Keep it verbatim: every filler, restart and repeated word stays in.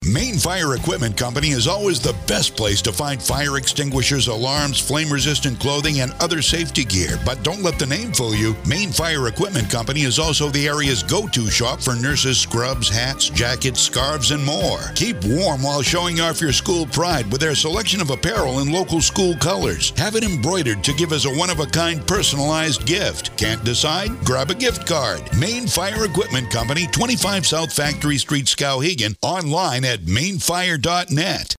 Maine Fire Equipment Company is always the best place to find fire extinguishers, alarms, flame-resistant clothing, and other safety gear. But don't let the name fool you. Maine Fire Equipment Company is also the area's go-to shop for nurses' scrubs, hats, jackets, scarves, and more. Keep warm while showing off your school pride with their selection of apparel in local school colors. Have it embroidered to give as a one-of-a-kind personalized gift. Can't decide? Grab a gift card. Maine Fire Equipment Company, twenty-five South Factory Street, Skowhegan. Online at maine fire dot net.